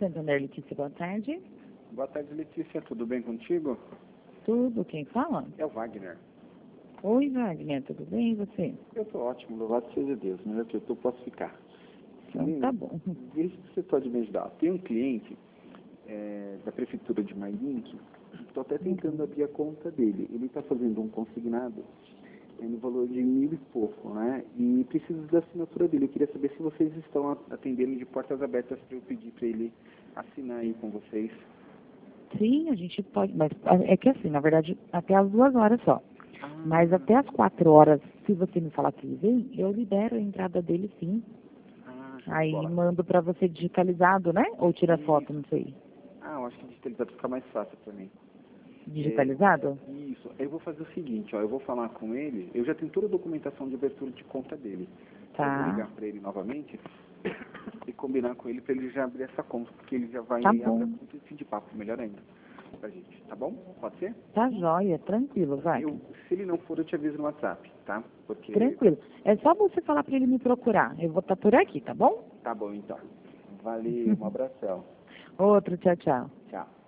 Santander, Letícia, boa tarde. Boa tarde, Letícia. Tudo bem contigo? Tudo, quem fala? É o Wagner. Oi, Wagner, tudo bem e você? Eu estou ótimo, louvado seja Deus. Melhor que eu tô, posso ficar. Então tá bom. Veja se você pode me ajudar. Tem um cliente da Prefeitura de Mairink, estou até tentando abrir a conta dele. Ele está fazendo um consignado no valor de 1.000 e pouco, né? E preciso da assinatura dele. Eu queria saber se vocês estão atendendo de portas abertas para eu pedir para ele assinar aí com vocês. Sim, a gente pode, mas é que assim, na verdade, até as 2 horas só. Mas até as 4 horas, se você me falar que ele vem, eu libero a entrada dele sim. Show de Aí bola. mando pra você digitalizado, né? Ou tira foto, não sei. Eu acho que digitalizado fica mais fácil para mim. Digitalizado? Isso. Eu vou fazer o seguinte, ó, eu vou falar com ele, eu já tenho toda a documentação de abertura de conta dele. Eu vou Tá. ligar para ele novamente e combinar com ele para ele já abrir essa conta, porque ele já vai Tá abrir a bom. conta e fim de papo, melhor ainda, pra gente, tá bom? Pode ser? Tá jóia, tranquilo, vai. Se ele não for, eu te aviso no WhatsApp, tá? Porque... Tranquilo. É só você falar pra ele me procurar. Eu vou estar por aqui, tá bom? Tá bom, então. Valeu, um abração. Outro, tchau, tchau. Tchau.